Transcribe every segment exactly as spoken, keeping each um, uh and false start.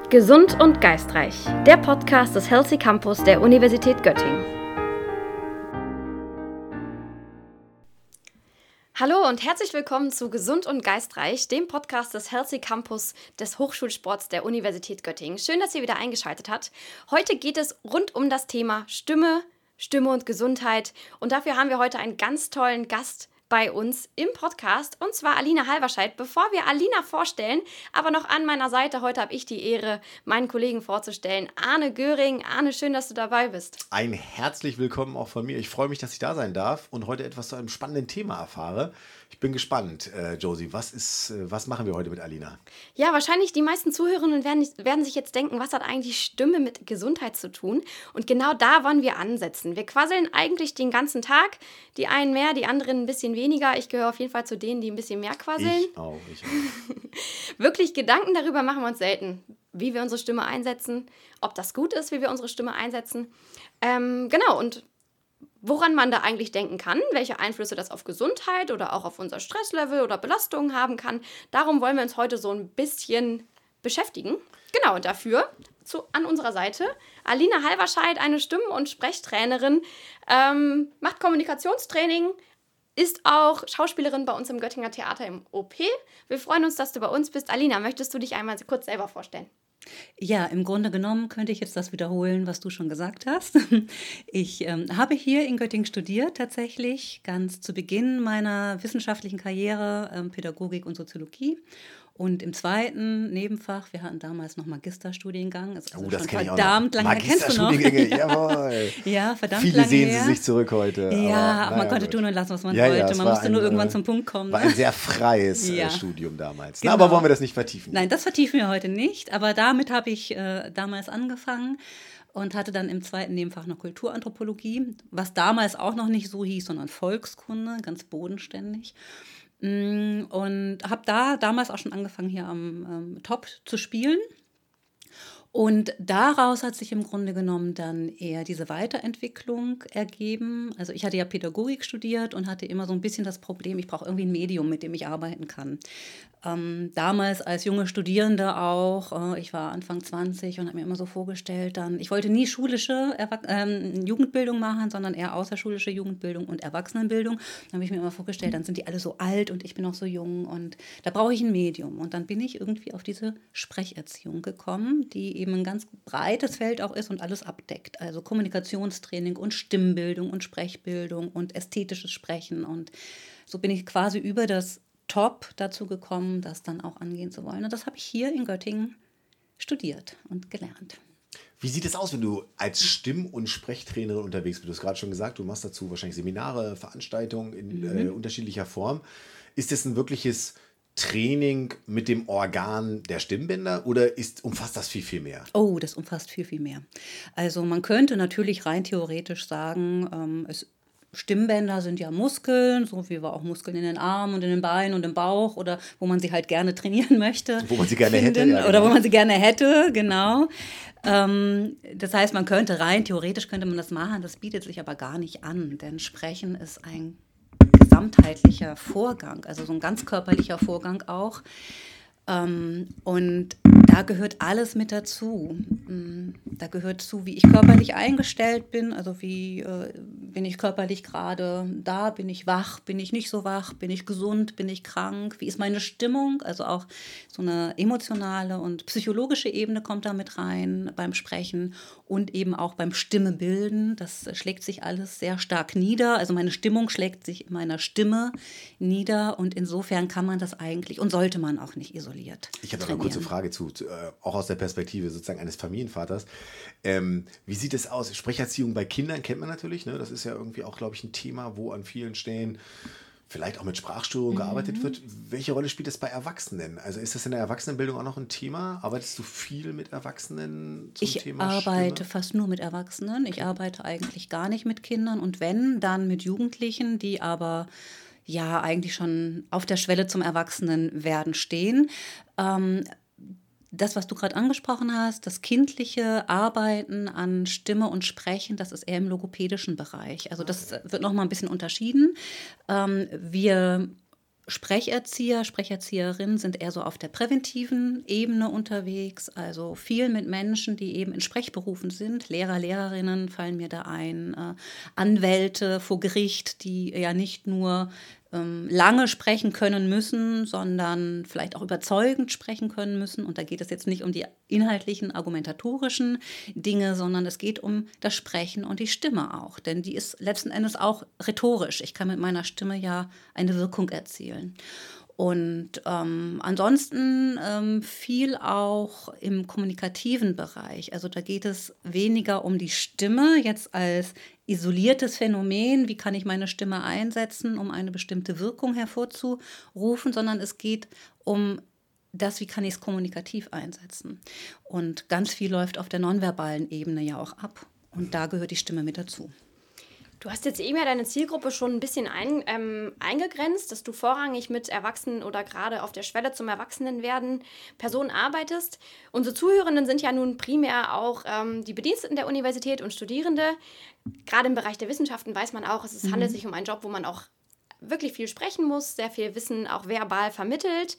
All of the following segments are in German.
Gesund und geistreich, der Podcast des Healthy Campus der Universität Göttingen. Hallo und herzlich willkommen zu Gesund und geistreich, dem Podcast des Healthy Campus des Hochschulsports der Universität Göttingen. Schön, dass ihr wieder eingeschaltet habt. Heute geht es rund um das Thema Stimme, Stimme und Gesundheit. Und dafür haben wir heute einen ganz tollen Gast bei uns im Podcast, und zwar Alina Halverscheid. Bevor wir Alina vorstellen, aber noch an meiner Seite, heute habe ich die Ehre, meinen Kollegen vorzustellen, Arne Göring. Arne, schön, dass du dabei bist. Ein herzlich willkommen auch von mir. Ich freue mich, dass ich da sein darf und heute etwas zu einem spannenden Thema erfahre. Ich bin gespannt, äh, Josie, was ist, äh, was machen wir heute mit Alina? Ja, wahrscheinlich die meisten Zuhörerinnen werden, werden sich jetzt denken, was hat eigentlich Stimme mit Gesundheit zu tun? Und genau da wollen wir ansetzen. Wir quasseln eigentlich den ganzen Tag, die einen mehr, die anderen ein bisschen weniger. Ich gehöre auf jeden Fall zu denen, die ein bisschen mehr quasseln. Ich auch, ich auch. Wirklich Gedanken darüber machen wir uns selten, wie wir unsere Stimme einsetzen, ob das gut ist, wie wir unsere Stimme einsetzen. Ähm, genau, und woran man da eigentlich denken kann, welche Einflüsse das auf Gesundheit oder auch auf unser Stresslevel oder Belastungen haben kann. Darum wollen wir uns heute so ein bisschen beschäftigen. Genau, und dafür zu, an unserer Seite Alina Halverscheid, eine Stimm- und Sprechtrainerin, ähm, macht Kommunikationstraining, ist auch Schauspielerin bei uns im Göttinger Theater im O P. Wir freuen uns, dass du bei uns bist. Alina, möchtest du dich einmal kurz selber vorstellen? Ja, im Grunde genommen könnte ich jetzt das wiederholen, was du schon gesagt hast. Ich ähm, habe hier in Göttingen studiert, tatsächlich, ganz zu Beginn meiner wissenschaftlichen Karriere, ähm, Pädagogik und Soziologie. Und im zweiten Nebenfach, wir hatten damals noch Magisterstudiengang, ist also Oh, das schon kenne ich auch verdammt noch. lange her. Kennst du noch? Magisterstudiengänge, jawohl. Ja, verdammt Viele lange sehen her. sie sich zurück heute. Ja, aber, man naja, konnte gut. tun und lassen, was man Ja, ja, wollte. es Man war musste ein, nur irgendwann äh, zum Punkt kommen. War Ne? ein sehr freies Ja. äh, Studium damals. Genau. Na, aber wollen wir das nicht vertiefen? Nein, das vertiefen wir heute nicht, aber damit habe ich äh, damals angefangen und hatte dann im zweiten Nebenfach noch Kulturanthropologie, was damals auch noch nicht so hieß, sondern Volkskunde, ganz bodenständig. Und habe da damals auch schon angefangen, hier am ähm, Top zu spielen. Und daraus hat sich im Grunde genommen dann eher diese Weiterentwicklung ergeben. Also ich hatte ja Pädagogik studiert und hatte immer so ein bisschen das Problem, ich brauche irgendwie ein Medium, mit dem ich arbeiten kann. Ähm, damals als junge Studierende auch, äh, ich war Anfang zwanzig und habe mir immer so vorgestellt, dann, ich wollte nie schulische Erwa- ähm, Jugendbildung machen, sondern eher außerschulische Jugendbildung und Erwachsenenbildung. Dann habe ich mir immer vorgestellt, dann sind die alle so alt und ich bin noch so jung und da brauche ich ein Medium. Und dann bin ich irgendwie auf diese Sprecherziehung gekommen, die eben ein ganz breites Feld auch ist und alles abdeckt. Also Kommunikationstraining und Stimmbildung und Sprechbildung und ästhetisches Sprechen. Und so bin ich quasi über das Top dazu gekommen, das dann auch angehen zu wollen. Und das habe ich hier in Göttingen studiert und gelernt. Wie sieht es aus, wenn du als Stimm- und Sprechtrainerin unterwegs bist? Du hast gerade schon gesagt, du machst dazu wahrscheinlich Seminare, Veranstaltungen in mhm. äh, unterschiedlicher Form. Ist das ein wirkliches Training mit dem Organ der Stimmbänder oder ist, umfasst das viel, viel mehr? Oh, das umfasst viel, viel mehr. Also man könnte natürlich rein theoretisch sagen, ähm, es Stimmbänder sind ja Muskeln, so wie wir auch Muskeln in den Armen und in den Beinen und im Bauch oder wo man sie halt gerne trainieren möchte. Wo man sie gerne finden, hätte. Ja, genau. Oder wo man sie gerne hätte, genau. Ähm, das heißt, man könnte rein theoretisch könnte man das machen, das bietet sich aber gar nicht an, denn Sprechen ist ein gesamtheitlicher Vorgang, also so ein ganz körperlicher Vorgang auch. Ähm, und da gehört alles mit dazu. Da gehört zu, wie ich körperlich eingestellt bin, also wie äh, bin ich körperlich gerade da, bin ich wach, bin ich nicht so wach, bin ich gesund, bin ich krank, wie ist meine Stimmung, also auch so eine emotionale und psychologische Ebene kommt da mit rein beim Sprechen und eben auch beim Stimmebilden, das schlägt sich alles sehr stark nieder, also meine Stimmung schlägt sich in meiner Stimme nieder und insofern kann man das eigentlich und sollte man auch nicht isoliert Ich habe noch trainieren. eine kurze Frage zu, äh, auch aus der Perspektive sozusagen eines Familienvaters. Ähm, wie sieht es aus? Sprecherziehung bei Kindern kennt man natürlich, ne? Das ist ja irgendwie auch, glaube ich, ein Thema, wo an vielen Stellen vielleicht auch mit Sprachstörungen mhm. gearbeitet wird. Welche Rolle spielt das bei Erwachsenen? Also ist das in der Erwachsenenbildung auch noch ein Thema? Arbeitest du viel mit Erwachsenen zum ich Thema Ich arbeite Stimme? fast nur mit Erwachsenen. Ich arbeite eigentlich gar nicht mit Kindern und wenn, dann mit Jugendlichen, die aber ja eigentlich schon auf der Schwelle zum Erwachsenenwerden stehen. Ähm, Das, was du gerade angesprochen hast, das kindliche Arbeiten an Stimme und Sprechen, das ist eher im logopädischen Bereich. Also das wird noch mal ein bisschen unterschieden. Ähm, wir Sprecherzieher, Sprecherzieherinnen sind eher so auf der präventiven Ebene unterwegs, also viel mit Menschen, die eben in Sprechberufen sind. Lehrer, Lehrerinnen fallen mir da ein, äh, Anwälte vor Gericht, die ja nicht nur ähm, lange sprechen können müssen, sondern vielleicht auch überzeugend sprechen können müssen. Und da geht es jetzt nicht um die inhaltlichen, argumentatorischen Dinge, sondern es geht um das Sprechen und die Stimme auch. Denn die ist letzten Endes auch rhetorisch. Ich kann mit meiner Stimme ja eine Wirkung erzielen. Und ähm, ansonsten ähm, viel auch im kommunikativen Bereich. Also da geht es weniger um die Stimme jetzt als isoliertes Phänomen, wie kann ich meine Stimme einsetzen, um eine bestimmte Wirkung hervorzurufen, sondern es geht um das, wie kann ich es kommunikativ einsetzen. Und ganz viel läuft auf der nonverbalen Ebene ja auch ab. Und da gehört die Stimme mit dazu. Du hast jetzt eben ja deine Zielgruppe schon ein bisschen ein, ähm, eingegrenzt, dass du vorrangig mit Erwachsenen oder gerade auf der Schwelle zum Erwachsenenwerden Personen arbeitest. Unsere Zuhörenden sind ja nun primär auch ähm, die Bediensteten der Universität und Studierende. Gerade im Bereich der Wissenschaften weiß man auch, es ist, mhm. handelt sich um einen Job, wo man auch wirklich viel sprechen muss, sehr viel Wissen auch verbal vermittelt.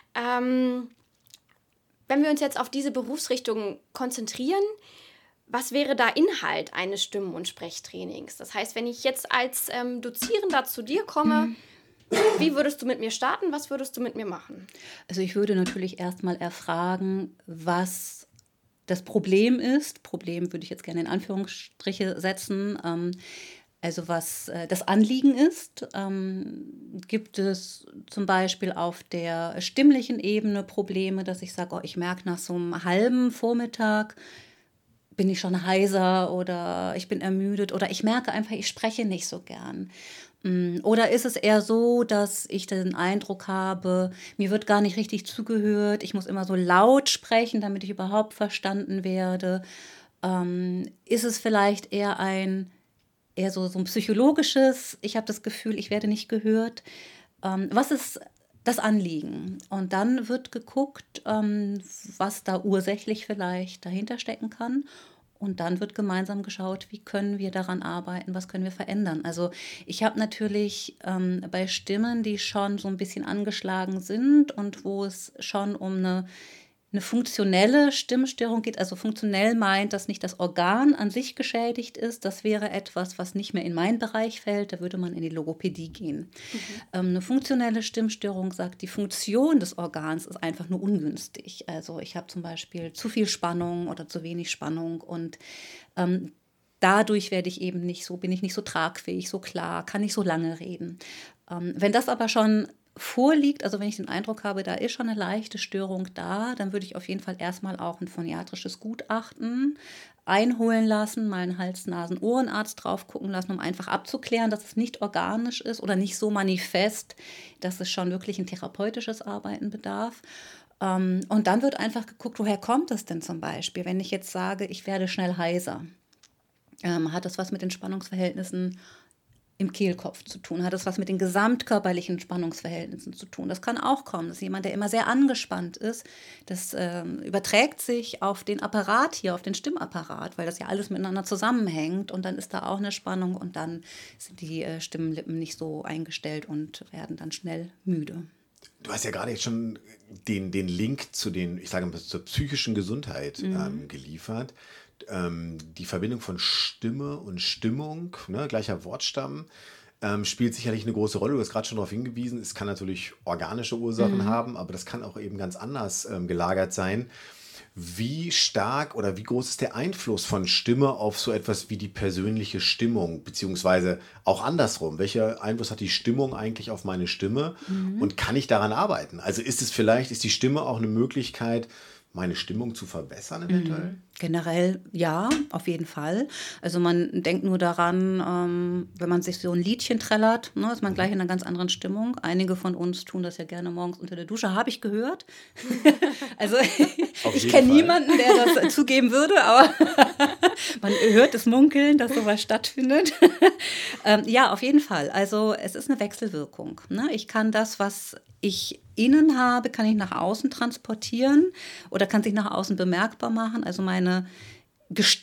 Ähm, wenn wir uns jetzt auf diese Berufsrichtung konzentrieren, was wäre da Inhalt eines Stimmen- und Sprechtrainings? Das heißt, wenn ich jetzt als ähm, Dozierender zu dir komme, mhm. wie würdest du mit mir starten? Was würdest du mit mir machen? Also ich würde natürlich erstmal erfragen, was das Problem ist. Problem würde ich jetzt gerne in Anführungsstriche setzen. Ähm, also was äh, das Anliegen ist. Ähm, gibt es zum Beispiel auf der stimmlichen Ebene Probleme, dass ich sage, oh, ich merke nach so einem halben Vormittag, bin ich schon heiser oder ich bin ermüdet oder ich merke einfach, ich spreche nicht so gern. Oder ist es eher so, dass ich den Eindruck habe, mir wird gar nicht richtig zugehört, ich muss immer so laut sprechen, damit ich überhaupt verstanden werde? Ähm, ist es vielleicht eher ein, eher so, so ein psychologisches, ich habe das Gefühl, ich werde nicht gehört? Ähm, was ist das Anliegen? Und dann wird geguckt, ähm, was da ursächlich vielleicht dahinter stecken kann. Und dann wird gemeinsam geschaut, wie können wir daran arbeiten, was können wir verändern. Also ich habe natürlich ähm, bei Stimmen, die schon so ein bisschen angeschlagen sind und wo es schon um eine eine funktionelle Stimmstörung geht, also funktionell meint, dass nicht das Organ an sich geschädigt ist. Das wäre etwas, was nicht mehr in meinen Bereich fällt. Da würde man in die Logopädie gehen. Mhm. Ähm, eine funktionelle Stimmstörung sagt, die Funktion des Organs ist einfach nur ungünstig. Also ich habe zum Beispiel zu viel Spannung oder zu wenig Spannung und ähm, dadurch werde ich eben nicht so, bin ich nicht so tragfähig, so klar, kann nicht so lange reden. Ähm, wenn das aber schon vorliegt, also wenn ich den Eindruck habe, da ist schon eine leichte Störung da, dann würde ich auf jeden Fall erstmal auch ein phoniatrisches Gutachten einholen lassen, mal einen Hals-Nasen-Ohrenarzt drauf gucken lassen, um einfach abzuklären, dass es nicht organisch ist oder nicht so manifest, dass es schon wirklich ein therapeutisches Arbeiten bedarf. Und dann wird einfach geguckt, woher kommt es denn zum Beispiel? Wenn ich jetzt sage, ich werde schnell heiser, hat das was mit den Spannungsverhältnissen im Kehlkopf zu tun? Hat das was mit den gesamtkörperlichen Spannungsverhältnissen zu tun? Das kann auch kommen. Das ist jemand, der immer sehr angespannt ist. Das ähm, überträgt sich auf den Apparat hier, auf den Stimmapparat, weil das ja alles miteinander zusammenhängt. Und dann ist da auch eine Spannung und dann sind die äh, Stimmlippen nicht so eingestellt und werden dann schnell müde. Du hast ja gerade jetzt schon den, den Link zu den, ich sage mal, zur psychischen Gesundheit mhm. ähm, geliefert. Ähm, die Verbindung von Stimme und Stimmung, ne, gleicher Wortstamm, ähm, spielt sicherlich eine große Rolle. Du hast gerade schon darauf hingewiesen, es kann natürlich organische Ursachen mhm. haben, aber das kann auch eben ganz anders ähm, gelagert sein. Wie stark oder wie groß ist der Einfluss von Stimme auf so etwas wie die persönliche Stimmung, beziehungsweise auch andersrum? Welcher Einfluss hat die Stimmung eigentlich auf meine Stimme mhm. und kann ich daran arbeiten? Also ist es vielleicht, ist die Stimme auch eine Möglichkeit, meine Stimmung zu verbessern eventuell? Mhm. Generell ja, auf jeden Fall. Also man denkt nur daran, ähm, wenn man sich so ein Liedchen trällert, ne, ist man mhm. gleich in einer ganz anderen Stimmung. Einige von uns tun das ja gerne morgens unter der Dusche, habe ich gehört. Also ich kenne niemanden, der das zugeben würde, aber man hört es munkeln, dass sowas stattfindet. ähm, ja, auf jeden Fall. Also es ist eine Wechselwirkung. Ne? Ich kann das, was ich innen habe, kann ich nach außen transportieren oder kann sich nach außen bemerkbar machen. Also meine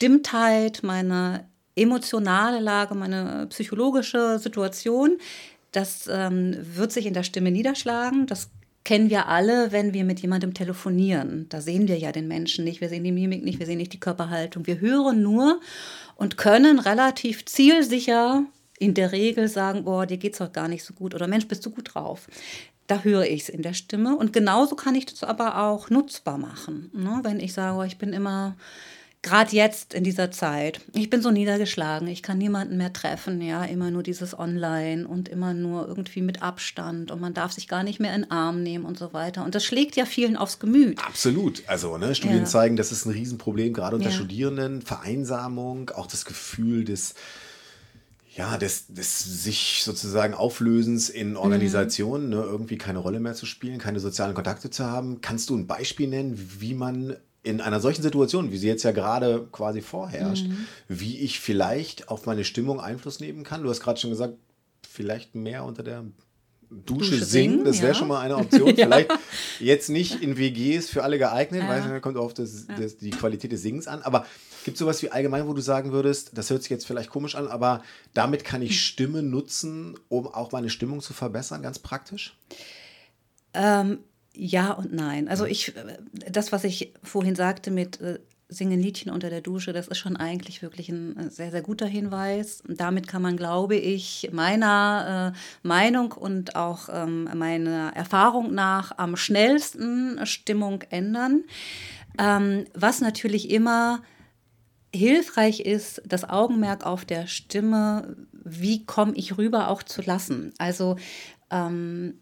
Gestimmtheit, meine emotionale Lage, meine psychologische Situation das ähm, wird sich in der Stimme niederschlagen. Das kennen wir alle, wenn wir mit jemandem telefonieren. Da sehen wir ja den Menschen nicht, wir sehen die Mimik nicht, wir sehen nicht die Körperhaltung. Wir hören nur und können relativ zielsicher in der Regel sagen, boah, dir geht's heute gar nicht so gut oder Mensch, bist du gut drauf. Da höre ich es in der Stimme und genauso kann ich das aber auch nutzbar machen. Ne? Wenn ich sage, oh, ich bin immer, gerade jetzt in dieser Zeit, ich bin so niedergeschlagen, ich kann niemanden mehr treffen, ja, immer nur dieses Online und immer nur irgendwie mit Abstand und man darf sich gar nicht mehr in den Arm nehmen und so weiter. Und das schlägt ja vielen aufs Gemüt. Absolut. Also ne, Studien Ja. zeigen, das ist ein Riesenproblem, gerade unter Ja. Studierenden. Vereinsamung, auch das Gefühl des, ja, des, des sich sozusagen Auflösens in Organisationen, ne, irgendwie keine Rolle mehr zu spielen, keine sozialen Kontakte zu haben. Kannst du ein Beispiel nennen, wie man in einer solchen Situation, wie sie jetzt ja gerade quasi vorherrscht, wie ich vielleicht auf meine Stimmung Einfluss nehmen kann? Du hast gerade schon gesagt, vielleicht mehr unter der Dusche, Dusche singen, singen, das wäre ja. schon mal eine Option. Ja. Vielleicht jetzt nicht in W Gs für alle geeignet, Ja. weil da kommt auf das, das, die Qualität des Singens an. Aber gibt es sowas wie allgemein, wo du sagen würdest, das hört sich jetzt vielleicht komisch an, aber damit kann ich Stimme nutzen, um auch meine Stimmung zu verbessern, ganz praktisch? Ähm, ja und nein. Also ich, das, was ich vorhin sagte mit äh, Singen Liedchen unter der Dusche, das ist schon eigentlich wirklich ein äh, sehr, sehr guter Hinweis. Und damit kann man, glaube ich, meiner äh, Meinung und auch ähm, meiner Erfahrung nach am schnellsten Stimmung ändern. Ähm, was natürlich immer hilfreich ist, das Augenmerk auf der Stimme, wie komme ich rüber, auch zu lassen. Also ähm,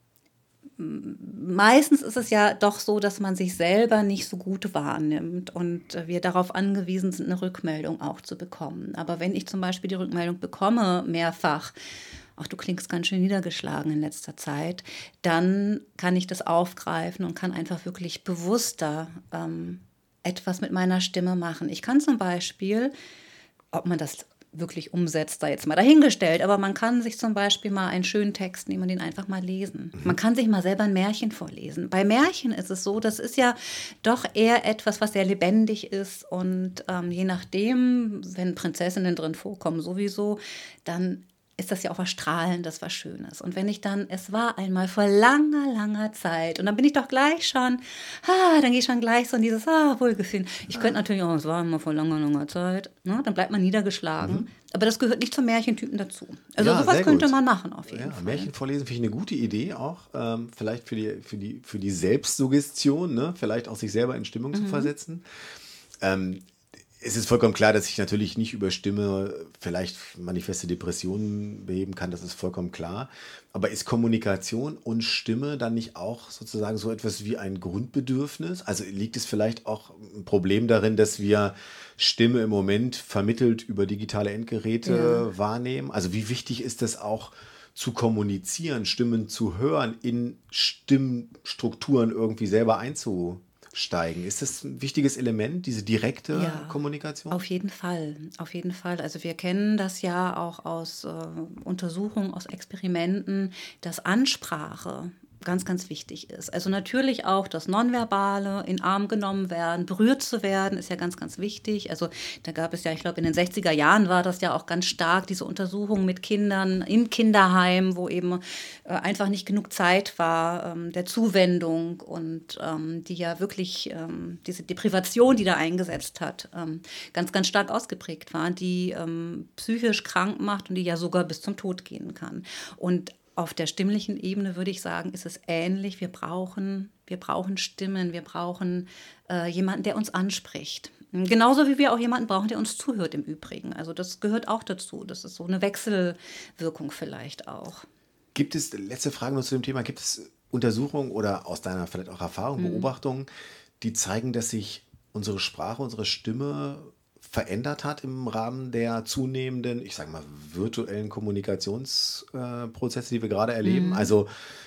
meistens ist es ja doch so, dass man sich selber nicht so gut wahrnimmt und wir darauf angewiesen sind, eine Rückmeldung auch zu bekommen. Aber wenn ich zum Beispiel die Rückmeldung bekomme, mehrfach, ach, du klingst ganz schön niedergeschlagen in letzter Zeit, dann kann ich das aufgreifen und kann einfach wirklich bewusster ähm, etwas mit meiner Stimme machen. Ich kann zum Beispiel, ob man das wirklich umsetzt, da jetzt mal dahingestellt, aber man kann sich zum Beispiel mal einen schönen Text nehmen und den einfach mal lesen. Man kann sich mal selber ein Märchen vorlesen. Bei Märchen ist es so, das ist ja doch eher etwas, was sehr lebendig ist und ähm, je nachdem, wenn Prinzessinnen drin vorkommen sowieso, dann ist das ja auch was Strahlendes, was Schönes. Und wenn ich dann, es war einmal vor langer, langer Zeit und dann bin ich doch gleich schon, ah, dann gehe ich schon gleich so in dieses, ah, Wohlgefühl. Ich könnte natürlich auch, es war einmal vor langer, langer Zeit, ne? Dann bleibt man niedergeschlagen. Mhm. Aber das gehört nicht zum Märchentypen dazu. Also Ja, sowas sehr könnte gut. man machen auf jeden Ja, Fall. Märchen vorlesen finde ich eine gute Idee auch. Ähm, vielleicht für die, für die, für die Selbstsuggestion, ne? Vielleicht auch sich selber in Stimmung zu versetzen. Ähm, es ist vollkommen klar, dass ich natürlich nicht über Stimme vielleicht manifeste Depressionen beheben kann, das ist vollkommen klar. Aber ist Kommunikation und Stimme dann nicht auch sozusagen so etwas wie ein Grundbedürfnis? Also liegt es vielleicht auch ein Problem darin, dass wir Stimme im Moment vermittelt über digitale Endgeräte Ja. wahrnehmen? Also wie wichtig ist es auch zu kommunizieren, Stimmen zu hören, in Stimmstrukturen irgendwie selber einzusteigen? Ist das ein wichtiges Element, diese direkte Ja, Kommunikation? Auf jeden Fall, auf jeden Fall. Also wir kennen das ja auch aus äh, Untersuchungen, aus Experimenten, dass Ansprache ganz, ganz wichtig ist. Also natürlich auch das Nonverbale, in den Arm genommen werden, berührt zu werden, ist ja ganz, ganz wichtig. Also da gab es ja, ich glaube in den sechziger Jahren war das ja auch ganz stark, diese Untersuchungen mit Kindern in Kinderheimen, wo eben äh, einfach nicht genug Zeit war ähm, der Zuwendung und ähm, die ja wirklich ähm, diese Deprivation, die da eingesetzt hat, ähm, ganz, ganz stark ausgeprägt war, die ähm, psychisch krank macht und die ja sogar bis zum Tod gehen kann. Und auf der stimmlichen Ebene würde ich sagen, ist es ähnlich. Wir brauchen, wir brauchen Stimmen, wir brauchen äh, jemanden, der uns anspricht. Genauso wie wir auch jemanden brauchen, der uns zuhört im Übrigen. Also das gehört auch dazu. Das ist so eine Wechselwirkung vielleicht auch. Gibt es, letzte Frage noch zu dem Thema, gibt es Untersuchungen oder aus deiner vielleicht auch Erfahrung, Beobachtungen, die zeigen, dass sich unsere Sprache, unsere Stimme verändert hat im Rahmen der zunehmenden, ich sage mal, virtuellen Kommunikationsprozesse, die wir gerade erleben? Mhm. Also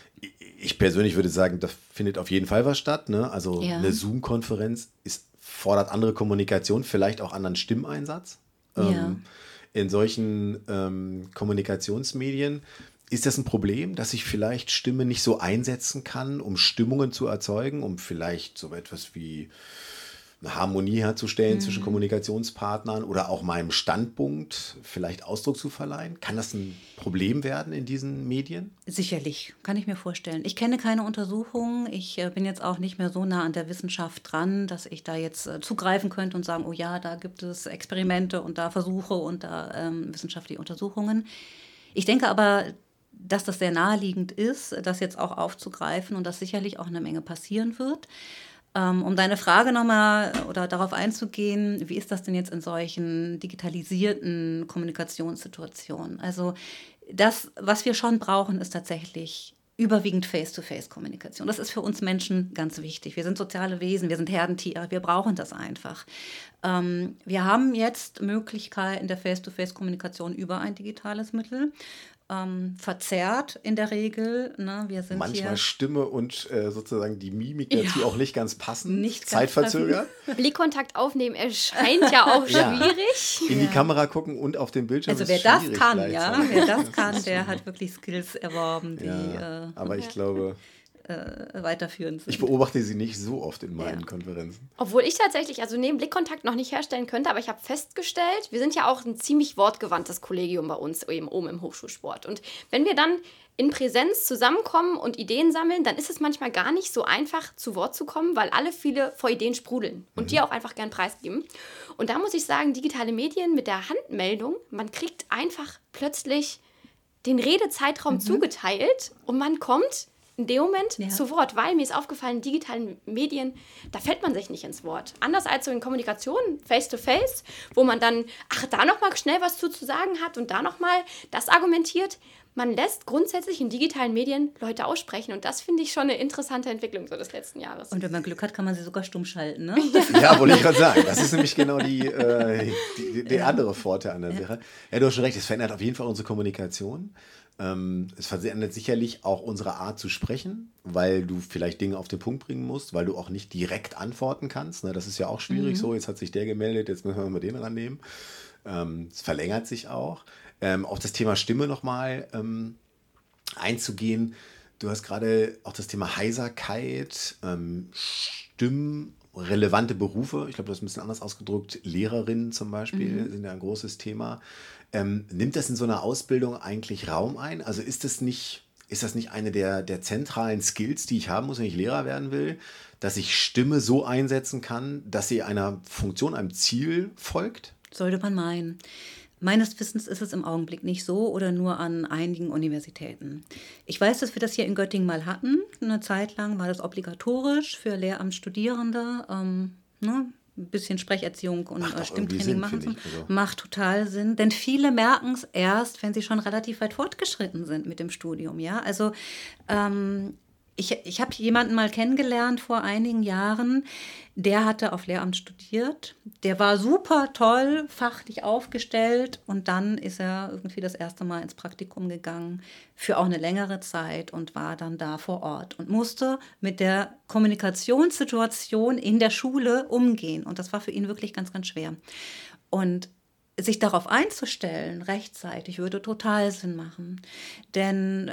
ich persönlich würde sagen, da findet auf jeden Fall was statt. Ne? Also ja. Eine Zoom-Konferenz ist, fordert andere Kommunikation, vielleicht auch anderen Stimmeinsatz. Ja. Ähm, in solchen ähm, Kommunikationsmedien. Ist das ein Problem, dass ich vielleicht Stimme nicht so einsetzen kann, um Stimmungen zu erzeugen, um vielleicht so etwas wie eine Harmonie herzustellen Mhm. zwischen Kommunikationspartnern oder auch meinem Standpunkt vielleicht Ausdruck zu verleihen? Kann das ein Problem werden in diesen Medien? Sicherlich, kann ich mir vorstellen. Ich kenne keine Untersuchungen. Ich äh, bin jetzt auch nicht mehr so nah an der Wissenschaft dran, dass ich da jetzt äh, zugreifen könnte und sagen, oh ja, da gibt es Experimente und da Versuche und da ähm, wissenschaftliche Untersuchungen. Ich denke aber, dass das sehr naheliegend ist, das jetzt auch aufzugreifen und dass sicherlich auch eine Menge passieren wird. Ähm, um deine Frage nochmal oder darauf einzugehen, wie ist das denn jetzt in solchen digitalisierten Kommunikationssituationen? Also das, was wir schon brauchen, ist tatsächlich überwiegend Face-to-Face-Kommunikation. Das ist für uns Menschen ganz wichtig. Wir sind soziale Wesen, wir sind Herdentiere, wir brauchen das einfach. Ähm, wir haben jetzt Möglichkeiten der Face-to-Face-Kommunikation über ein digitales Mittel. Ähm, verzerrt in der Regel. Ne? Wir sind Manchmal hier Stimme und äh, sozusagen die Mimik dazu Ja. auch nicht ganz passen, Nicht ganz zeitverzögert. Blickkontakt aufnehmen erscheint ja auch Ja. schwierig. In die Ja. Kamera gucken und auf den Bildschirm Also ist wer das schwierig kann, ja, gleichzeitig. wer das kann, der hat wirklich Skills erworben, die Ja, äh, aber ich glaube, äh, weiterführend sind. ich beobachte sie nicht so oft in meinen Ja. Konferenzen. Obwohl ich tatsächlich, also neben Blickkontakt noch nicht herstellen könnte, aber ich habe festgestellt, wir sind ja auch ein ziemlich wortgewandtes Kollegium bei uns eben oben im Hochschulsport. Und wenn wir dann in Präsenz zusammenkommen und Ideen sammeln, dann ist es manchmal gar nicht so einfach, zu Wort zu kommen, weil alle viele vor Ideen sprudeln und Mhm. die auch einfach gern preisgeben. Und da muss ich sagen, digitale Medien mit der Handmeldung, man kriegt einfach plötzlich den Redezeitraum zugeteilt und man kommt in dem Moment Ja. zu Wort, weil mir ist aufgefallen, in digitalen Medien, da fällt man sich nicht ins Wort. Anders als so in Kommunikation, face-to-face, wo man dann, ach, da nochmal schnell was zu, zu sagen hat und da nochmal das argumentiert. Man lässt grundsätzlich in digitalen Medien Leute aussprechen und das finde ich schon eine interessante Entwicklung so des letzten Jahres. Und wenn man Glück hat, kann man sie sogar stumm schalten, ne? Ja, wollte ich gerade sagen. Das ist nämlich genau die, äh, die, der andere Vorteil an der Sache. Ja, du hast schon recht, es verändert auf jeden Fall unsere Kommunikation. Ähm, es verändert sicherlich auch unsere Art zu sprechen, weil du vielleicht Dinge auf den Punkt bringen musst, weil du auch nicht direkt antworten kannst. Ne? Das ist ja auch schwierig so. Jetzt hat sich der gemeldet, jetzt müssen wir mal den rannehmen. Ähm, es verlängert sich auch. Ähm, auf das Thema Stimme nochmal ähm, einzugehen. Du hast gerade auch das Thema Heiserkeit, ähm, stimmrelevante Berufe. Ich glaube, das ist ein bisschen anders ausgedrückt. Lehrerinnen zum Beispiel Mhm. sind ja ein großes Thema. Ähm, nimmt das in so einer Ausbildung eigentlich Raum ein? Also ist das nicht, ist das nicht eine der, der zentralen Skills, die ich haben muss, wenn ich Lehrer werden will, dass ich Stimme so einsetzen kann, dass sie einer Funktion, einem Ziel folgt? Sollte man meinen. Meines Wissens ist es im Augenblick nicht so oder nur an einigen Universitäten. Ich weiß, dass wir das hier in Göttingen mal hatten. Eine Zeit lang war das obligatorisch für Lehramtsstudierende. Ähm, ne? Ein bisschen Sprecherziehung und Macht äh, auch irgendwie Stimmtraining Sinn, machen. finde So. ich, also. Macht total Sinn, denn viele merken es erst, wenn sie schon relativ weit fortgeschritten sind mit dem Studium. Ja? Also ähm, ich, ich habe jemanden mal kennengelernt vor einigen Jahren, der hatte auf Lehramt studiert. Der war super toll, fachlich aufgestellt und dann ist er irgendwie das erste Mal ins Praktikum gegangen für auch eine längere Zeit und war dann da vor Ort und musste mit der Kommunikationssituation in der Schule umgehen. Und das war für ihn wirklich ganz, ganz schwer. Und sich darauf einzustellen, rechtzeitig, würde total Sinn machen. Denn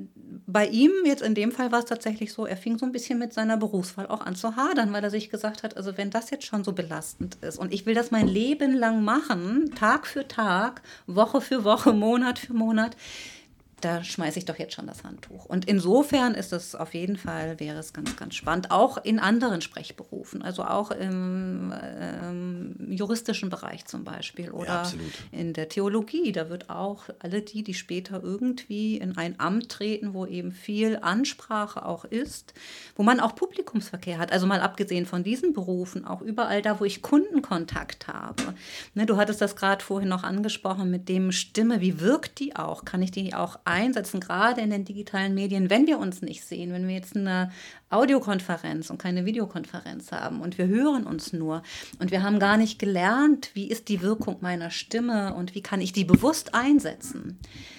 bei ihm, jetzt in dem Fall war es tatsächlich so, er fing so ein bisschen mit seiner Berufswahl auch an zu hadern, weil er sich gesagt hat, also wenn das jetzt schon so belastend ist und ich will das mein Leben lang machen, Tag für Tag, Woche für Woche, Monat für Monat, da schmeiße ich doch jetzt schon das Handtuch. Und insofern ist es auf jeden Fall, wäre es ganz, ganz spannend, auch in anderen Sprechberufen, also auch im ähm, juristischen Bereich zum Beispiel oder Ja, absolut. in der Theologie. Da wird auch alle die, die später irgendwie in ein Amt treten, wo eben viel Ansprache auch ist, wo man auch Publikumsverkehr hat, also mal abgesehen von diesen Berufen, auch überall da, wo ich Kundenkontakt habe. Ne, du hattest das gerade vorhin noch angesprochen mit dem Stimme, wie wirkt die auch? Kann ich die auch einsetzen, gerade in den digitalen Medien, wenn wir uns nicht sehen, wenn wir jetzt eine Audiokonferenz und keine Videokonferenz haben und wir hören uns nur und wir haben gar nicht gelernt, wie ist die Wirkung meiner Stimme und wie kann ich die bewusst einsetzen.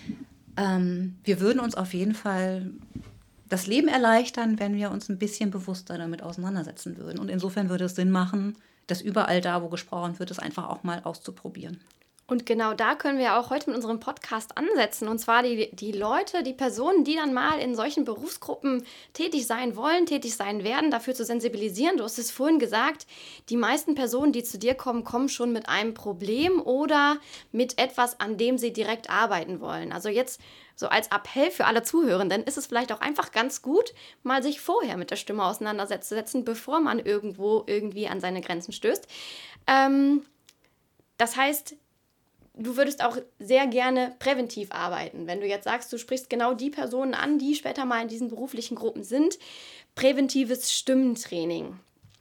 Ähm, wir würden uns auf jeden Fall das Leben erleichtern, wenn wir uns ein bisschen bewusster damit auseinandersetzen würden. Und insofern würde es Sinn machen, das überall da, wo gesprochen wird, es einfach auch mal auszuprobieren. Und genau da können wir auch heute mit unserem Podcast ansetzen. Und zwar die, die Leute, die Personen, die dann mal in solchen Berufsgruppen tätig sein wollen, tätig sein werden, dafür zu sensibilisieren. Du hast es vorhin gesagt, die meisten Personen, die zu dir kommen, kommen schon mit einem Problem oder mit etwas, an dem sie direkt arbeiten wollen. Also jetzt so als Appell für alle Zuhörenden ist es vielleicht auch einfach ganz gut, mal sich vorher mit der Stimme auseinanderzusetzen, bevor man irgendwo irgendwie an seine Grenzen stößt. Ähm, das heißt, du würdest auch sehr gerne präventiv arbeiten. Wenn du jetzt sagst, du sprichst genau die Personen an, die später mal in diesen beruflichen Gruppen sind. Präventives Stimmentraining.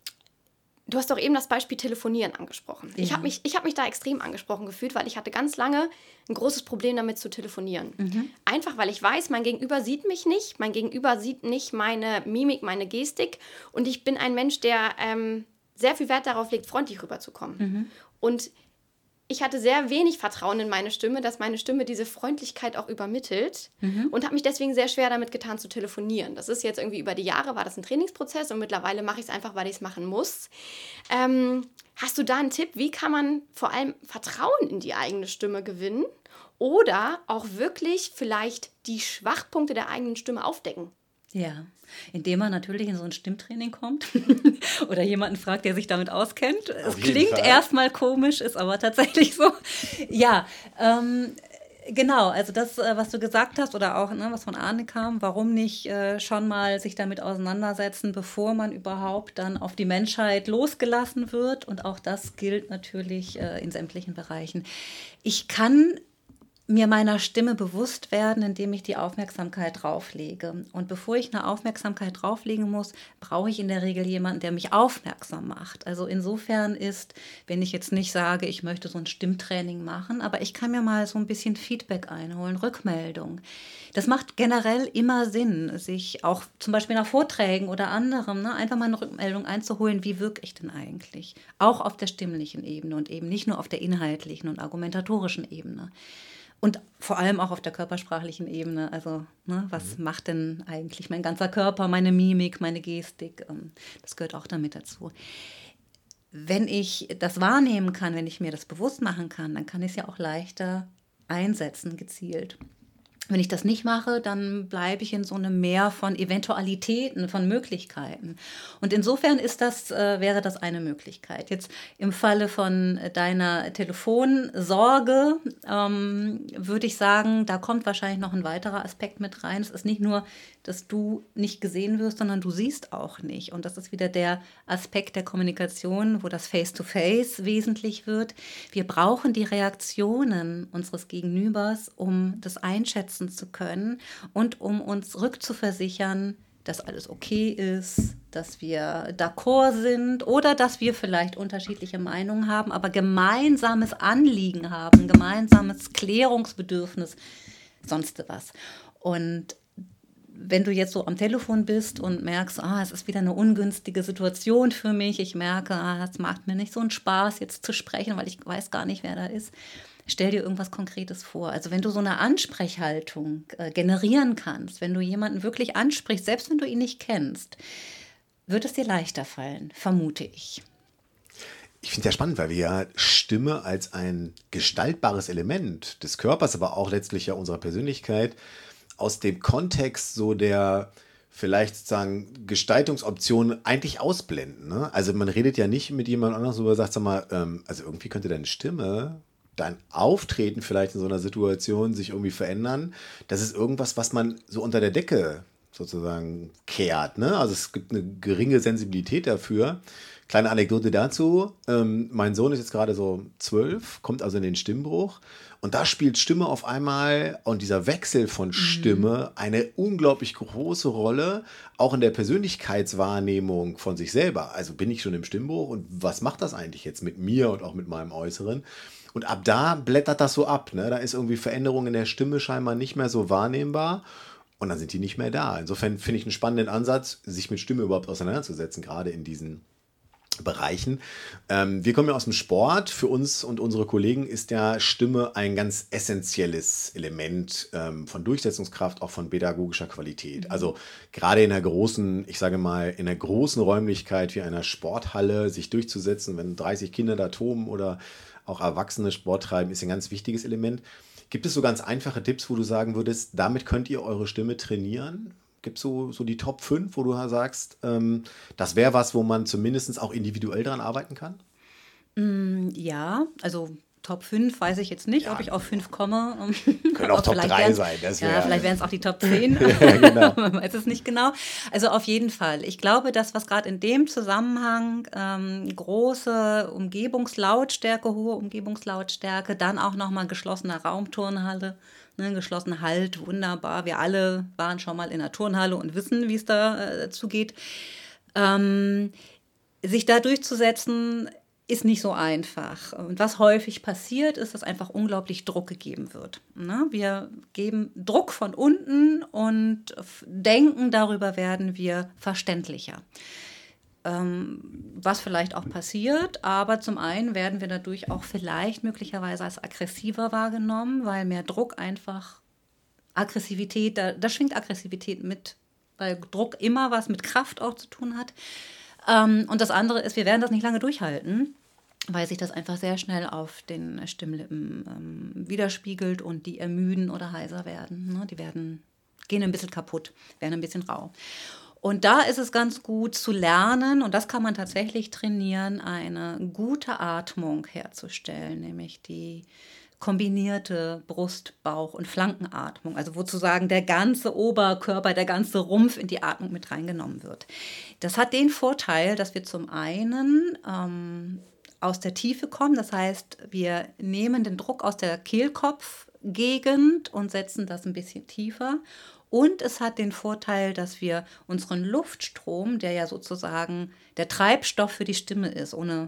Du hast doch eben das Beispiel Telefonieren angesprochen. Ja. Ich habe mich, ich hab mich da extrem angesprochen gefühlt, weil ich hatte ganz lange ein großes Problem damit zu telefonieren. Mhm. Einfach, weil ich weiß, mein Gegenüber sieht mich nicht, mein Gegenüber sieht nicht meine Mimik, meine Gestik und ich bin ein Mensch, der ähm, sehr viel Wert darauf legt, freundlich rüberzukommen. Mhm. Und ich hatte sehr wenig Vertrauen in meine Stimme, dass meine Stimme diese Freundlichkeit auch übermittelt mhm. und habe mich deswegen sehr schwer damit getan zu telefonieren. Das ist jetzt irgendwie über die Jahre, war das ein Trainingsprozess und mittlerweile mache ich es einfach, weil ich es machen muss. Ähm, hast du da einen Tipp, wie kann man vor allem Vertrauen in die eigene Stimme gewinnen oder auch wirklich vielleicht die Schwachpunkte der eigenen Stimme aufdecken? Ja, indem man natürlich in so ein Stimmtraining kommt oder jemanden fragt, der sich damit auskennt. Es klingt erstmal komisch, ist aber tatsächlich so. Ja, ähm, genau, also das, was du gesagt hast oder auch, ne, was von Arne kam, warum nicht äh, schon mal sich damit auseinandersetzen, bevor man überhaupt dann auf die Menschheit losgelassen wird. Und auch das gilt natürlich äh, in sämtlichen Bereichen. Ich kann mir meiner Stimme bewusst werden, indem ich die Aufmerksamkeit drauflege. Und bevor ich eine Aufmerksamkeit drauflegen muss, brauche ich in der Regel jemanden, der mich aufmerksam macht. Also insofern ist, wenn ich jetzt nicht sage, ich möchte so ein Stimmtraining machen, aber ich kann mir mal so ein bisschen Feedback einholen, Rückmeldung. Das macht generell immer Sinn, sich auch zum Beispiel nach Vorträgen oder anderem, ne, einfach mal eine Rückmeldung einzuholen, wie wirke ich denn eigentlich? Auch auf der stimmlichen Ebene und eben nicht nur auf der inhaltlichen und argumentatorischen Ebene. Und vor allem auch auf der körpersprachlichen Ebene. Also, ne, was mhm. macht denn eigentlich mein ganzer Körper, meine Mimik, meine Gestik? Ähm, das gehört auch damit dazu. Wenn ich das wahrnehmen kann, wenn ich mir das bewusst machen kann, dann kann ich es ja auch leichter einsetzen, gezielt. Wenn ich das nicht mache, dann bleibe ich in so einem Meer von Eventualitäten, von Möglichkeiten. Und insofern ist das, äh, wäre das eine Möglichkeit. Jetzt im Falle von deiner Telefonsorge ähm, würde ich sagen, da kommt wahrscheinlich noch ein weiterer Aspekt mit rein. Es ist nicht nur, dass du nicht gesehen wirst, sondern du siehst auch nicht. Und das ist wieder der Aspekt der Kommunikation, wo das Face-to-Face wesentlich wird. Wir brauchen die Reaktionen unseres Gegenübers, um das einschätzen zu können und um uns rückzuversichern, dass alles okay ist, dass wir d'accord sind oder dass wir vielleicht unterschiedliche Meinungen haben, aber gemeinsames Anliegen haben, gemeinsames Klärungsbedürfnis, sonst was. Und wenn du jetzt so am Telefon bist und merkst, ah, es ist wieder eine ungünstige Situation für mich, ich merke, ah, es macht mir nicht so einen Spaß, jetzt zu sprechen, weil ich weiß gar nicht, wer da ist, stell dir irgendwas Konkretes vor. Also wenn du so eine Ansprechhaltung äh, generieren kannst, wenn du jemanden wirklich ansprichst, selbst wenn du ihn nicht kennst, wird es dir leichter fallen, vermute ich. Ich finde es ja spannend, weil wir ja Stimme als ein gestaltbares Element des Körpers, aber auch letztlich ja unserer Persönlichkeit aus dem Kontext so der vielleicht sozusagen Gestaltungsoptionen eigentlich ausblenden. Ne? Also man redet ja nicht mit jemand anderem, wo man sagt, sag mal, ähm, also irgendwie könnte deine Stimme, dein Auftreten vielleicht in so einer Situation sich irgendwie verändern. Das ist irgendwas, was man so unter der Decke sozusagen kehrt. Ne? Also es gibt eine geringe Sensibilität dafür. Kleine Anekdote dazu. Ähm, mein Sohn ist jetzt gerade so zwölf, kommt also in den Stimmbruch. Und da spielt Stimme auf einmal und dieser Wechsel von Stimme mhm. eine unglaublich große Rolle, auch in der Persönlichkeitswahrnehmung von sich selber. Also bin ich schon im Stimmbruch und was macht das eigentlich jetzt mit mir und auch mit meinem Äußeren? Und ab da blättert das so ab. Ne? Da ist irgendwie Veränderung in der Stimme scheinbar nicht mehr so wahrnehmbar. Und dann sind die nicht mehr da. Insofern finde ich einen spannenden Ansatz, sich mit Stimme überhaupt auseinanderzusetzen, gerade in diesen Bereichen. Ähm, wir kommen ja aus dem Sport. Für uns und unsere Kollegen ist ja Stimme ein ganz essentielles Element ähm, von Durchsetzungskraft, auch von pädagogischer Qualität. Also gerade in einer großen, ich sage mal, in einer großen Räumlichkeit wie einer Sporthalle sich durchzusetzen, wenn dreißig Kinder da toben oder auch Erwachsene Sport treiben, ist ein ganz wichtiges Element. Gibt es so ganz einfache Tipps, wo du sagen würdest, damit könnt ihr eure Stimme trainieren? Gibt es so, so die Top fünf, wo du sagst, ähm, das wäre was, wo man zumindest auch individuell dran arbeiten kann? Mm, ja, also Top fünf weiß ich jetzt nicht, Ja. ob ich auf fünf komme. Können auch Top Vielleicht drei wären's- sein. Das Ja, wär- vielleicht wären es auch die Top zehn. Ja, genau. Man weiß es nicht genau. Also auf jeden Fall. Ich glaube, dass was gerade in dem Zusammenhang ähm, große Umgebungslautstärke, hohe Umgebungslautstärke, dann auch nochmal geschlossene Raumturnhalle, ne, geschlossene Halt, wunderbar. Wir alle waren schon mal in der Turnhalle und wissen, wie es da äh, zugeht. Ähm, sich da durchzusetzen, ist nicht so einfach. Und was häufig passiert, ist, dass einfach unglaublich Druck gegeben wird. Ne? Wir geben Druck von unten und f- denken, darüber werden wir verständlicher. Ähm, was vielleicht auch passiert, aber zum einen werden wir dadurch auch vielleicht möglicherweise als aggressiver wahrgenommen, weil mehr Druck einfach Aggressivität, da, da schwingt Aggressivität mit, weil Druck immer was mit Kraft auch zu tun hat. Ähm, und das andere ist, wir werden das nicht lange durchhalten, weil sich das einfach sehr schnell auf den Stimmlippen ähm, widerspiegelt und die ermüden oder heiser werden. Ne? Die werden, gehen ein bisschen kaputt, werden ein bisschen rau. Und da ist es ganz gut zu lernen, und das kann man tatsächlich trainieren, eine gute Atmung herzustellen, nämlich die kombinierte Brust-, Bauch- und Flankenatmung, also wo sozusagen der ganze Oberkörper, der ganze Rumpf in die Atmung mit reingenommen wird. Das hat den Vorteil, dass wir zum einen ähm, aus der Tiefe kommen, das heißt, wir nehmen den Druck aus der Kehlkopfgegend und setzen das ein bisschen tiefer. Und es hat den Vorteil, dass wir unseren Luftstrom, der ja sozusagen der Treibstoff für die Stimme ist, ohne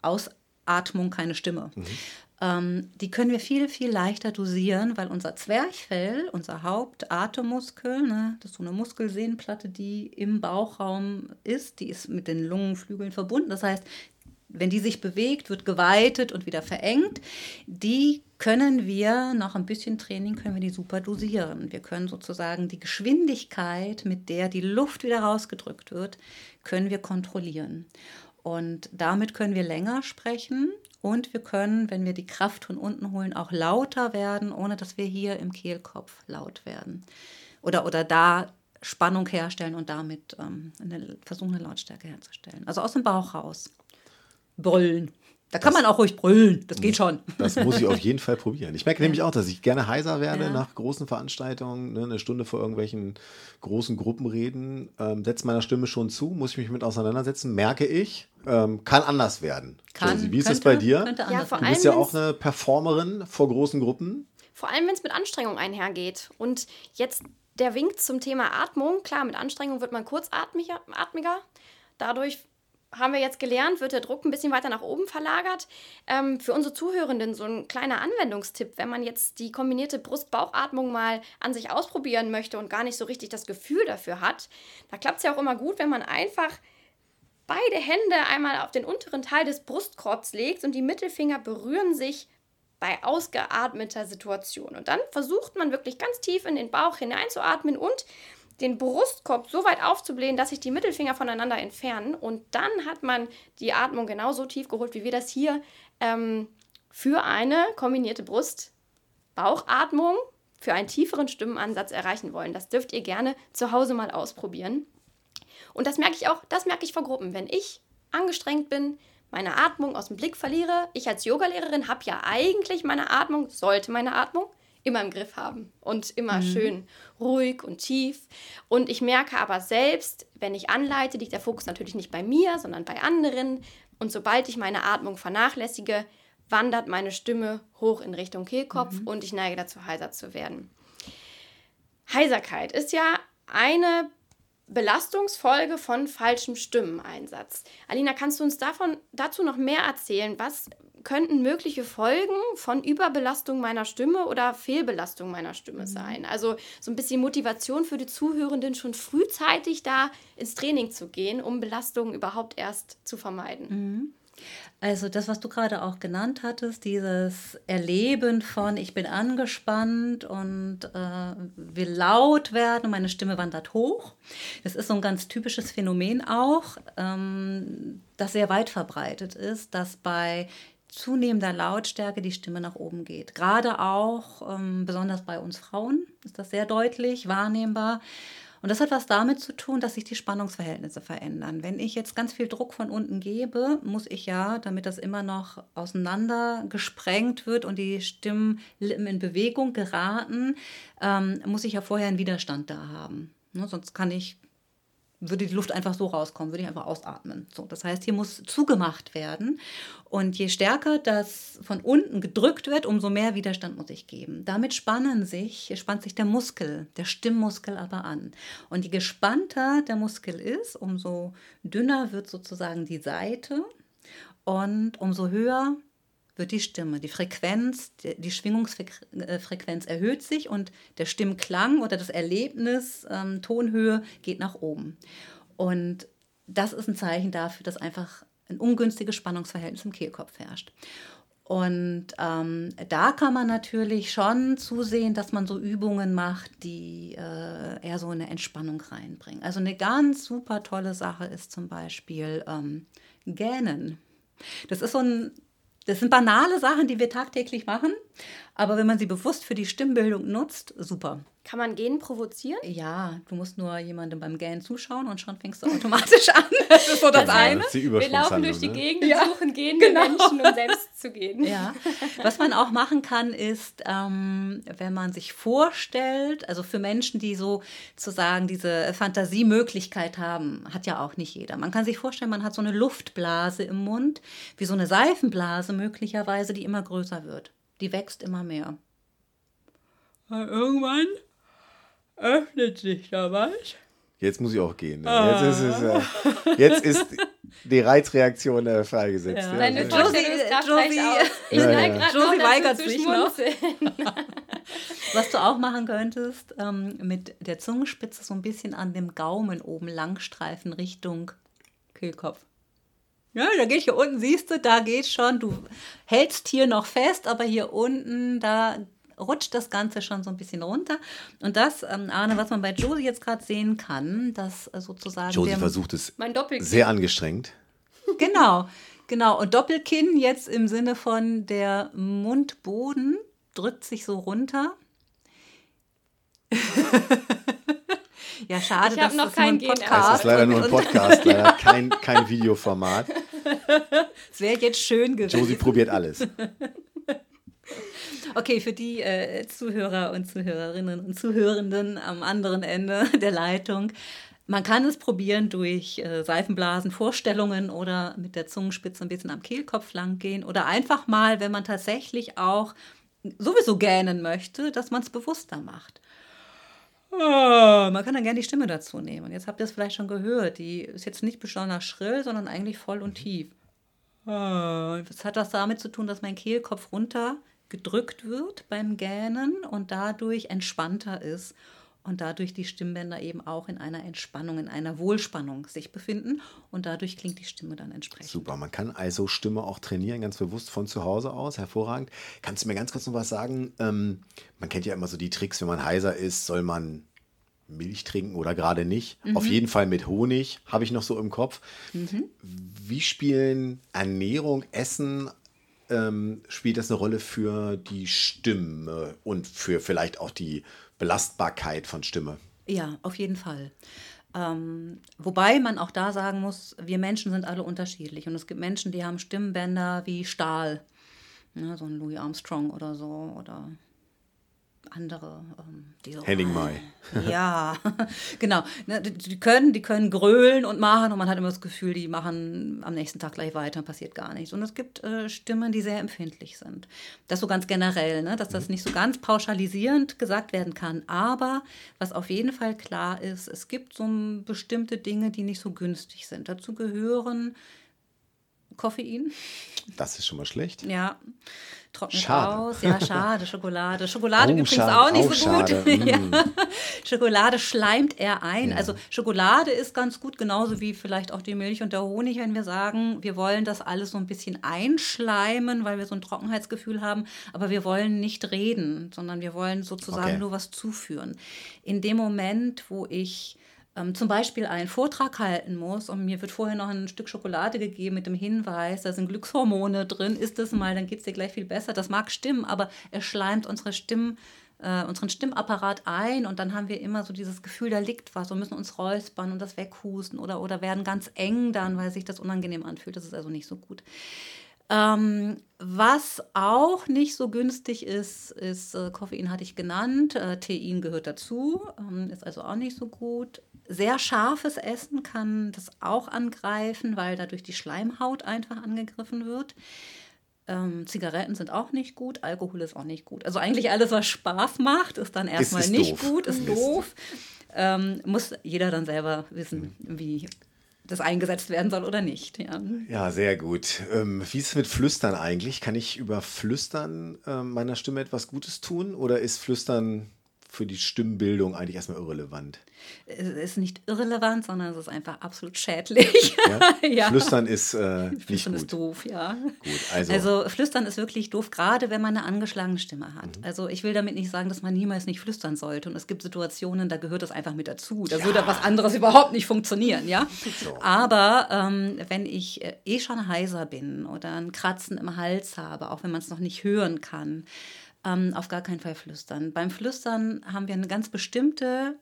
Ausatmung keine Stimme, mhm. ähm, die können wir viel, viel leichter dosieren, weil unser Zwerchfell, unser Hauptatemmuskel, ne, das ist so eine Muskelsehnenplatte, die im Bauchraum ist, die ist mit den Lungenflügeln verbunden. Das heißt, wenn die sich bewegt, wird geweitet und wieder verengt. Die können wir, nach ein bisschen Training, können wir die super dosieren. Wir können sozusagen die Geschwindigkeit, mit der die Luft wieder rausgedrückt wird, können wir kontrollieren. Und damit können wir länger sprechen und wir können, wenn wir die Kraft von unten holen, auch lauter werden, ohne dass wir hier im Kehlkopf laut werden. Oder, oder da Spannung herstellen und damit ähm, eine, versuchen, eine Lautstärke herzustellen. Also aus dem Bauch raus. Brüllen. Da kann das, man auch ruhig brüllen, das geht schon. Das muss ich auf jeden Fall probieren. Ich merke ja. nämlich auch, dass ich gerne heiser werde ja. nach großen Veranstaltungen, ne, eine Stunde vor irgendwelchen großen Gruppenreden, ähm, setzt meiner Stimme schon zu, muss ich mich mit auseinandersetzen, merke ich, ähm, kann anders werden. Kann, Josie, wie ist könnte, es bei dir? Ja, vor du allem, bist ja auch eine Performerin vor großen Gruppen. Vor allem, wenn es mit Anstrengung einhergeht. Und jetzt der Wink zum Thema Atmung. Klar, mit Anstrengung wird man kurzatmiger. Atmiger. Dadurch haben wir jetzt gelernt, wird der Druck ein bisschen weiter nach oben verlagert. Ähm, für unsere Zuhörenden so ein kleiner Anwendungstipp, wenn man jetzt die kombinierte Brust-Bauchatmung mal an sich ausprobieren möchte und gar nicht so richtig das Gefühl dafür hat, da klappt es ja auch immer gut, wenn man einfach beide Hände einmal auf den unteren Teil des Brustkorbs legt und die Mittelfinger berühren sich bei ausgeatmeter Situation. Und dann versucht man wirklich ganz tief in den Bauch hineinzuatmen und den Brustkorb so weit aufzublähen, dass sich die Mittelfinger voneinander entfernen. Und dann hat man die Atmung genauso tief geholt, wie wir das hier ähm, für eine kombinierte Brust-Bauchatmung, für einen tieferen Stimmenansatz erreichen wollen. Das dürft ihr gerne zu Hause mal ausprobieren. Und das merke ich auch, das merke ich vor Gruppen. Wenn ich angestrengt bin, meine Atmung aus dem Blick verliere, ich als Yogalehrerin habe ja eigentlich meine Atmung, sollte meine Atmung immer im Griff haben und immer mhm. schön ruhig und tief. Und ich merke aber selbst, wenn ich anleite, liegt der Fokus natürlich nicht bei mir, sondern bei anderen. Und sobald ich meine Atmung vernachlässige, wandert meine Stimme hoch in Richtung Kehlkopf mhm. und ich neige dazu, heiser zu werden. Heiserkeit ist ja eine Belastungsfolge von falschem Stimmeneinsatz. Alina, kannst du uns davon, dazu noch mehr erzählen? Was könnten mögliche Folgen von Überbelastung meiner Stimme oder Fehlbelastung meiner Stimme sein? Also so ein bisschen Motivation für die Zuhörenden, schon frühzeitig da ins Training zu gehen, um Belastungen überhaupt erst zu vermeiden. Also das, was du gerade auch genannt hattest, dieses Erleben von, ich bin angespannt und äh, will laut werden und meine Stimme wandert hoch. Das ist so ein ganz typisches Phänomen auch, ähm, das sehr weit verbreitet ist, dass bei zunehmender Lautstärke die Stimme nach oben geht. Gerade auch, ähm, besonders bei uns Frauen, ist das sehr deutlich wahrnehmbar. Und das hat was damit zu tun, dass sich die Spannungsverhältnisse verändern. Wenn ich jetzt ganz viel Druck von unten gebe, muss ich ja, damit das immer noch auseinander gesprengt wird und die Stimmlippen in Bewegung geraten, ähm, muss ich ja vorher einen Widerstand da haben. Ne, sonst kann ich, würde die Luft einfach so rauskommen, würde ich einfach ausatmen. So, das heißt, hier muss zugemacht werden. Und je stärker das von unten gedrückt wird, umso mehr Widerstand muss ich geben. Damit spannen sich, spannt sich der Muskel, der Stimmmuskel aber an. Und je gespannter der Muskel ist, umso dünner wird sozusagen die Saite und umso höher wird die Stimme. Die Frequenz, die Schwingungsfrequenz erhöht sich und der Stimmklang oder das Erlebnis, ähm, Tonhöhe geht nach oben. Und das ist ein Zeichen dafür, dass einfach ein ungünstiges Spannungsverhältnis im Kehlkopf herrscht. Und ähm, da kann man natürlich schon zusehen, dass man so Übungen macht, die äh, eher so eine Entspannung reinbringen. Also eine ganz super tolle Sache ist zum Beispiel ähm, Gähnen. Das ist so ein Das sind banale Sachen, die wir tagtäglich machen, aber wenn man sie bewusst für die Stimmbildung nutzt, super. Kann man Gähnen provozieren? Ja, du musst nur jemandem beim Gähnen zuschauen und schon fängst du automatisch an. Das ist so das Also, eine. Das ist die Wir laufen durch die ne? Gegend und Ja, suchen gehende genau. Menschen, um selbst zu gehen. Ja, was man auch machen kann, ist, ähm, wenn man sich vorstellt, also für Menschen, die sozusagen diese Fantasiemöglichkeit haben, hat ja auch nicht jeder. Man kann sich vorstellen, man hat so eine Luftblase im Mund, wie so eine Seifenblase möglicherweise, die immer größer wird. Die wächst immer mehr. Und irgendwann öffnet sich da was. Jetzt muss ich auch gehen. Ne? Jetzt, ist es, äh, jetzt ist die Reizreaktion äh, freigesetzt. Ja. Ja. Deine Also, Vorstellungskraft Josie- reicht aus. Ich Ja, neige ja. gerade Josie noch weigert dazu zu sich noch. schmunzeln. Was du auch machen könntest, ähm, mit der Zungenspitze so ein bisschen an dem Gaumen oben langstreifen Richtung Kehlkopf. Ja, da geht hier unten, siehst du, da geht schon, du hältst hier noch fest, aber hier unten, da rutscht das Ganze schon so ein bisschen runter. Und das, ähm, Arne, was man bei Josie jetzt gerade sehen kann, dass äh, sozusagen... Josie der- versucht es Mein Doppelkinn. sehr angestrengt. Genau, genau. Und Doppelkinn jetzt im Sinne von der Mundboden drückt sich so runter. Ja, schade, Ich hab dass noch das kein nur ein Gen- Podcast Das ist leider und- nur ein und- Podcast, leider kein, kein Videoformat. Es wäre jetzt schön gewesen. Josie probiert alles. Okay, für die äh, Zuhörer und Zuhörerinnen und Zuhörenden am anderen Ende der Leitung. Man kann es probieren durch äh, Seifenblasenvorstellungen oder mit der Zungenspitze ein bisschen am Kehlkopf lang gehen oder einfach mal, wenn man tatsächlich auch sowieso gähnen möchte, dass man es bewusster macht. Ah, man kann dann gerne die Stimme dazu nehmen. Jetzt habt ihr es vielleicht schon gehört. Die ist jetzt nicht besonders schrill, sondern eigentlich voll und tief. Ah, was hat das damit zu tun, dass mein Kehlkopf runter gedrückt wird beim Gähnen und dadurch entspannter ist und dadurch die Stimmbänder eben auch in einer Entspannung, in einer Wohlspannung sich befinden und dadurch klingt die Stimme dann entsprechend. Super, man kann also Stimme auch trainieren, ganz bewusst von zu Hause aus, hervorragend. Kannst du mir ganz kurz noch was sagen? Ähm, man kennt ja immer so die Tricks, wenn man heiser ist, soll man Milch trinken oder gerade nicht. Mhm. Auf jeden Fall mit Honig, habe ich noch so im Kopf. Mhm. Wie spielen Ernährung, Essen, ähm, spielt das eine Rolle für die Stimme und für vielleicht auch die Belastbarkeit von Stimme? Ja, auf jeden Fall. Ähm, wobei man auch da sagen muss, wir Menschen sind alle unterschiedlich. Und es gibt Menschen, die haben Stimmbänder wie Stahl. Ne, so ein Louis Armstrong oder so. Oder andere. Ähm, die so, Henning Mai. Ja, genau. Ne, die, die, können, die können grölen und machen und man hat immer das Gefühl, die machen am nächsten Tag gleich weiter und passiert gar nichts. Und es gibt äh, Stimmen, die sehr empfindlich sind. Das so ganz generell, ne, dass das nicht so ganz pauschalisierend gesagt werden kann. Aber was auf jeden Fall klar ist, es gibt so bestimmte Dinge, die nicht so günstig sind. Dazu gehören Koffein, Das ist schon mal schlecht. Ja, trocknet Schade. aus. Ja, schade, Schokolade. Schokolade Oh, übrigens schade, auch nicht auch so schade. gut. Ja. Mm. Schokolade schleimt eher ein. Ja. Also Schokolade ist ganz gut, genauso wie vielleicht auch die Milch und der Honig, wenn wir sagen, wir wollen das alles so ein bisschen einschleimen, weil wir so ein Trockenheitsgefühl haben, aber wir wollen nicht reden, sondern wir wollen sozusagen Okay. nur was zuführen. In dem Moment, wo ich ähm, zum Beispiel einen Vortrag halten muss und mir wird vorher noch ein Stück Schokolade gegeben mit dem Hinweis, da sind Glückshormone drin, isst es mal, dann geht es dir gleich viel besser. Das mag stimmen, aber es schleimt unsere Stimmen, äh, unseren Stimmapparat ein und dann haben wir immer so dieses Gefühl, da liegt was und müssen uns räuspern und das weghusten oder, oder werden ganz eng dann, weil sich das unangenehm anfühlt. Das ist also nicht so gut. Ähm, was auch nicht so günstig ist, ist äh, Koffein hatte ich genannt, äh, Tein gehört dazu, ähm, ist also auch nicht so gut. Sehr scharfes Essen kann das auch angreifen, weil dadurch die Schleimhaut einfach angegriffen wird. Ähm, Zigaretten sind auch nicht gut, Alkohol ist auch nicht gut. Also eigentlich alles, was Spaß macht, ist dann erstmal ist nicht doof. gut, ist Ist- doof. Ähm, muss jeder dann selber wissen, wie das eingesetzt werden soll oder nicht. Ja. Ja, sehr gut. Ähm, wie ist es mit Flüstern eigentlich? Kann ich über Flüstern ähm, meiner Stimme etwas Gutes tun oder ist Flüstern für die Stimmbildung eigentlich erstmal irrelevant? Es ist nicht irrelevant, sondern es ist einfach absolut schädlich. Ja? Ja. Flüstern ist äh, nicht Flüstern gut. ist doof, ja. Gut, also, Also Flüstern ist wirklich doof, gerade wenn man eine angeschlagene Stimme hat. Mhm. Also ich will damit nicht sagen, dass man niemals nicht flüstern sollte. Und es gibt Situationen, da gehört das einfach mit dazu. Da würde was anderes überhaupt nicht funktionieren, ja. So. Aber ähm, wenn ich äh, eh schon heiser bin oder ein Kratzen im Hals habe, auch wenn man es noch nicht hören kann, ähm, auf gar keinen Fall flüstern. Beim Flüstern haben wir eine ganz bestimmte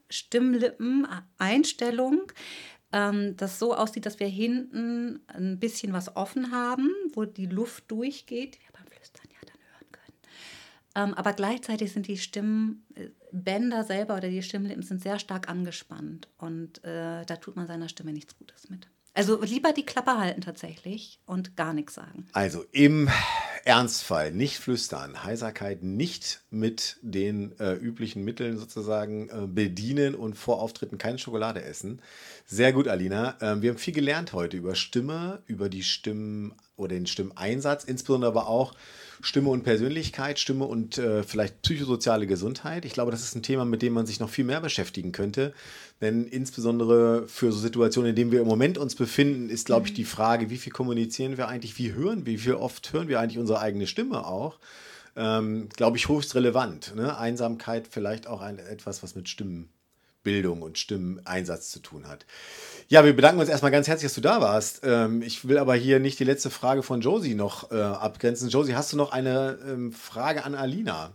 Stimmlippen-Einstellung, ähm, das so aussieht, dass wir hinten ein bisschen was offen haben, wo die Luft durchgeht, die wir beim Flüstern ja dann hören können. Ähm, aber gleichzeitig sind die Stimmbänder selber oder die Stimmlippen sind sehr stark angespannt und äh, da tut man seiner Stimme nichts Gutes mit. Also lieber die Klappe halten tatsächlich und gar nichts sagen. also im Ernstfall nicht flüstern, Heiserkeit nicht mit den äh, üblichen Mitteln sozusagen äh, bedienen und vor Auftritten keine Schokolade essen. Sehr gut, Alina. Ähm, wir haben viel gelernt heute über Stimme, über die Stimmen oder den Stimmeinsatz, insbesondere aber auch Stimme und Persönlichkeit, Stimme und äh, vielleicht psychosoziale Gesundheit. Ich glaube, das ist ein Thema, mit dem man sich noch viel mehr beschäftigen könnte. Denn insbesondere für so Situationen, in denen wir im Moment uns befinden, ist, glaube ich, die Frage, wie viel kommunizieren wir eigentlich, wie hören wir, wie viel oft hören wir eigentlich unsere eigene Stimme auch, ähm, glaube ich, höchst relevant. Ne? Einsamkeit vielleicht auch ein, etwas, was mit Stimmbildung und Stimmeinsatz zu tun hat. Ja, wir bedanken uns erstmal ganz herzlich, dass du da warst. Ähm, ich will aber hier nicht die letzte Frage von Josie noch äh, abgrenzen. Josie, hast du noch eine ähm, Frage an Alina?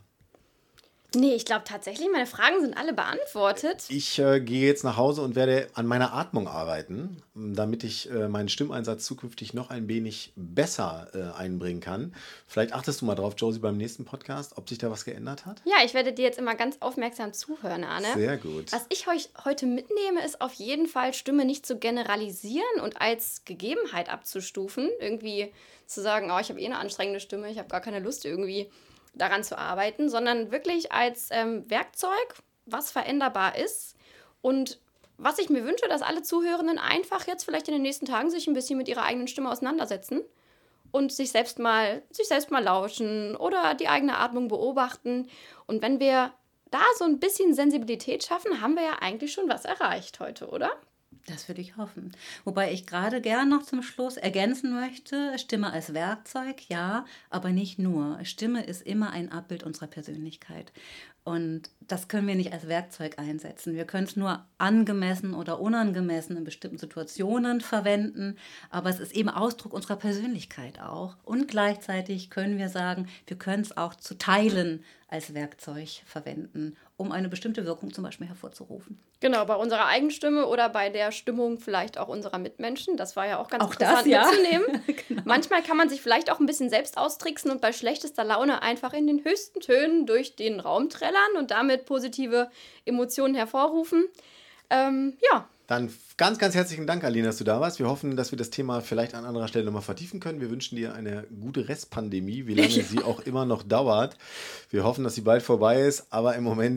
Nee, ich glaube tatsächlich, meine Fragen sind alle beantwortet. Ich äh, gehe jetzt nach Hause und werde an meiner Atmung arbeiten, damit ich äh, meinen Stimmeinsatz zukünftig noch ein wenig besser äh, einbringen kann. Vielleicht achtest du mal drauf, Josie, beim nächsten Podcast, ob sich da was geändert hat? Ja, ich werde dir jetzt immer ganz aufmerksam zuhören, Arne. Sehr gut. Was ich euch heute mitnehme, ist auf jeden Fall, Stimme nicht zu generalisieren und als Gegebenheit abzustufen. Irgendwie zu sagen, oh, ich habe eh eine anstrengende Stimme, ich habe gar keine Lust irgendwie daran zu arbeiten, sondern wirklich als ähm, Werkzeug, was veränderbar ist. Und was ich mir wünsche, dass alle Zuhörenden einfach jetzt vielleicht in den nächsten Tagen sich ein bisschen mit ihrer eigenen Stimme auseinandersetzen und sich selbst mal, sich selbst mal lauschen oder die eigene Atmung beobachten. Und wenn wir da so ein bisschen Sensibilität schaffen, haben wir ja eigentlich schon was erreicht heute, oder? Das würde ich hoffen. Wobei ich gerade gern noch zum Schluss ergänzen möchte, Stimme als Werkzeug, ja, aber nicht nur. Stimme ist immer ein Abbild unserer Persönlichkeit. Und das können wir nicht als Werkzeug einsetzen. Wir können es nur angemessen oder unangemessen in bestimmten Situationen verwenden, aber es ist eben Ausdruck unserer Persönlichkeit auch. Und gleichzeitig können wir sagen, wir können es auch zu Teilen als Werkzeug verwenden, um eine bestimmte Wirkung zum Beispiel hervorzurufen. Genau, bei unserer eigenen Stimme oder bei der Stimmung vielleicht auch unserer Mitmenschen. Das war ja auch ganz Auch interessant das, ja. mitzunehmen. Genau. Manchmal kann man sich vielleicht auch ein bisschen selbst austricksen und bei schlechtester Laune einfach in den höchsten Tönen durch den Raum trällern und damit positive Emotionen hervorrufen. Ähm, ja. Dann ganz, ganz herzlichen Dank, Alina, dass du da warst. Wir hoffen, dass wir das Thema vielleicht an anderer Stelle nochmal vertiefen können. Wir wünschen dir eine gute Restpandemie, wie lange sie auch immer noch dauert. Wir hoffen, dass sie bald vorbei ist, aber im Moment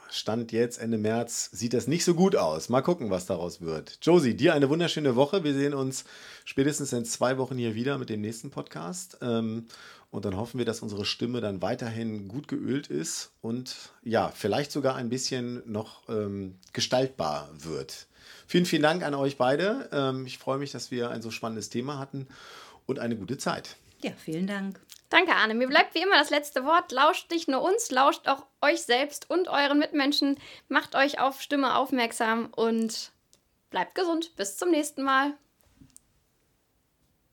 Stand jetzt Ende März sieht das nicht so gut aus. Mal gucken, was daraus wird. Josie, dir eine wunderschöne Woche. Wir sehen uns spätestens in zwei Wochen hier wieder mit dem nächsten Podcast. Ähm, und dann hoffen wir, dass unsere Stimme dann weiterhin gut geölt ist und ja, vielleicht sogar ein bisschen noch ähm, gestaltbar wird. Vielen, vielen Dank an euch beide. Ähm, ich freue mich, dass wir ein so spannendes Thema hatten und eine gute Zeit. Ja, vielen Dank. Danke, Arne. Mir bleibt wie immer das letzte Wort. Lauscht nicht nur uns, lauscht auch euch selbst und euren Mitmenschen. Macht euch auf Stimme aufmerksam und bleibt gesund. Bis zum nächsten Mal.